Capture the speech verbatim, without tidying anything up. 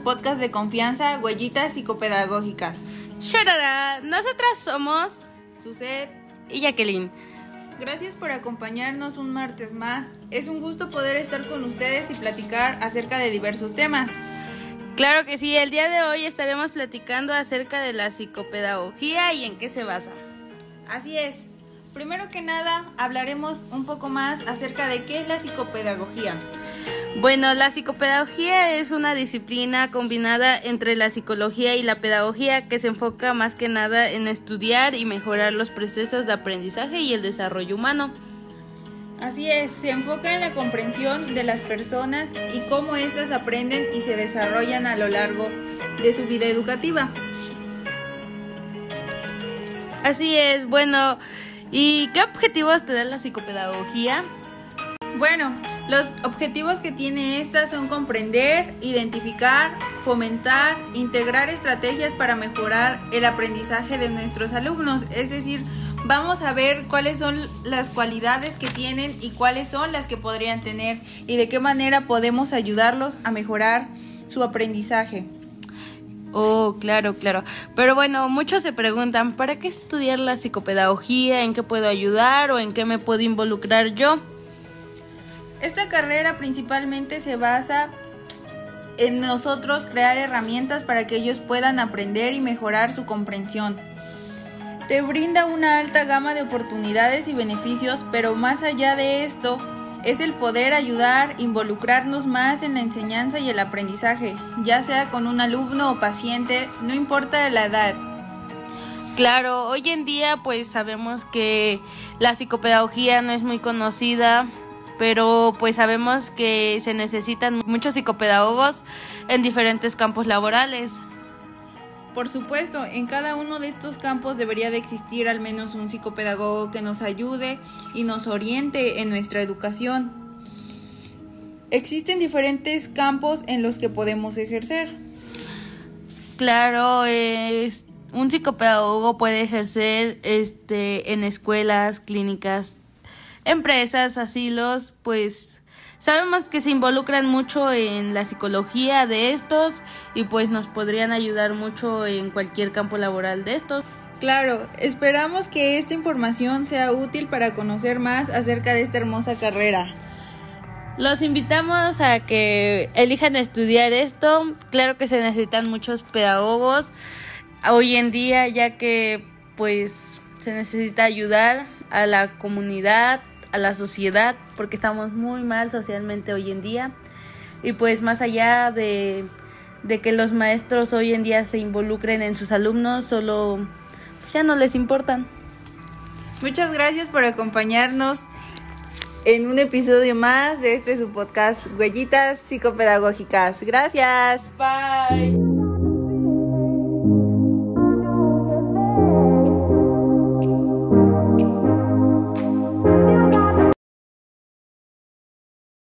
podcast de confianza, Huellitas Psicopedagógicas. ¡Sharara! Nosotras somos Suset y Jacqueline. Gracias por acompañarnos un martes más. Es un gusto poder estar con ustedes y platicar acerca de diversos temas. Claro que sí, el día de hoy estaremos platicando acerca de la psicopedagogía y en qué se basa. Así es. Primero que nada, hablaremos un poco más acerca de qué es la psicopedagogía. Bueno, la psicopedagogía es una disciplina combinada entre la psicología y la pedagogía que se enfoca más que nada en estudiar y mejorar los procesos de aprendizaje y el desarrollo humano. Así es, se enfoca en la comprensión de las personas y cómo éstas aprenden y se desarrollan a lo largo de su vida educativa. Así es, bueno, ¿y qué objetivos te da la psicopedagogía? Bueno, los objetivos que tiene esta son comprender, identificar, fomentar, integrar estrategias para mejorar el aprendizaje de nuestros alumnos. Es decir, vamos a ver cuáles son las cualidades que tienen y cuáles son las que podrían tener y de qué manera podemos ayudarlos a mejorar su aprendizaje. Oh, claro, claro. Pero bueno, muchos se preguntan, ¿para qué estudiar la psicopedagogía? ¿En qué puedo ayudar o en qué me puedo involucrar yo? Esta carrera principalmente se basa en nosotros crear herramientas para que ellos puedan aprender y mejorar su comprensión. Te brinda una alta gama de oportunidades y beneficios, pero más allá de esto, es el poder ayudar, involucrarnos más en la enseñanza y el aprendizaje, ya sea con un alumno o paciente, no importa la edad. Claro, hoy en día pues sabemos que la psicopedagogía no es muy conocida, pero pues sabemos que se necesitan muchos psicopedagogos en diferentes campos laborales. Por supuesto, en cada uno de estos campos debería de existir al menos un psicopedagogo que nos ayude y nos oriente en nuestra educación. Existen diferentes campos en los que podemos ejercer. Claro, es, un psicopedagogo puede ejercer este, en escuelas, clínicas, empresas, asilos, pues sabemos que se involucran mucho en la psicología de estos y pues nos podrían ayudar mucho en cualquier campo laboral de estos. Claro, esperamos que esta información sea útil para conocer más acerca de esta hermosa carrera. Los invitamos a que elijan estudiar esto. Claro que se necesitan muchos pedagogos hoy en día, ya que pues se necesita ayudar a la comunidad, a la sociedad, porque estamos muy mal socialmente hoy en día. Y pues más allá de, de que los maestros hoy en día se involucren en sus alumnos, solo pues, ya no les importan. Muchas gracias por acompañarnos en un episodio más de este su podcast Huellitas Psicopedagógicas. Gracias. Bye.